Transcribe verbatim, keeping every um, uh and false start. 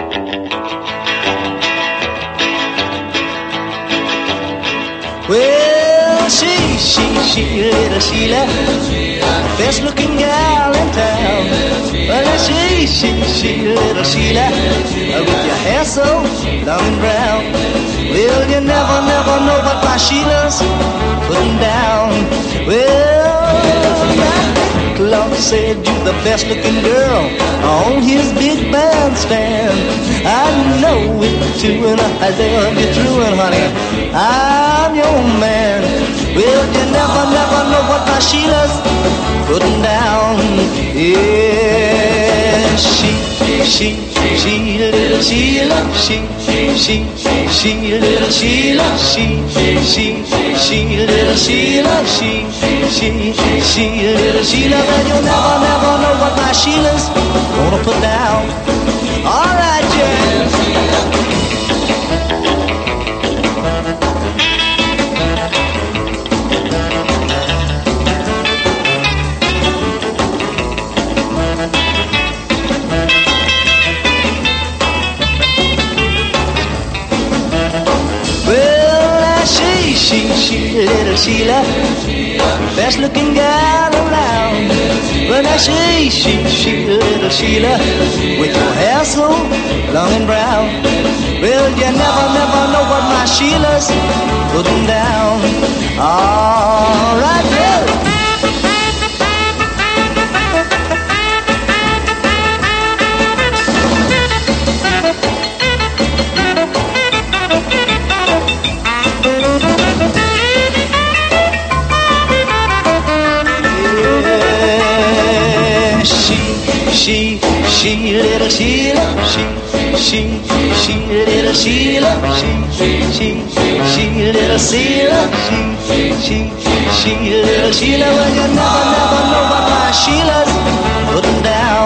Well, she, she, she, little Sheila, best looking gal in town. Well, she, she, she, little Sheila, with your hair so long and brown. Well, you never, never know what my Sheila's putting down. Well, Mac Love said you're the best looking girl on his big bandstand. I know it too, and I love you true, and honey, I'm your man. Well, you never, never know what my Sheila's putting down. Yeah, she, she, she, little Sheila, she, she, she, little Sheila, she, she, she, little Sheila, she, she, she, little Sheila. Well, you'll never, never know what my Sheila's gonna put down. All right, yeah. She, she, little Sheila, best looking gal around. Well, now she, she, she, little Sheila, with your hair so long and brown. Well, you never, never know what my Sheila's putting down. All right, yeah. She, she, little Sheila, she, she, she, little Sheila, she, she, she, little Sheila, she, she, she, little Sheila. Well, you never, never know what my Sheila's putting down.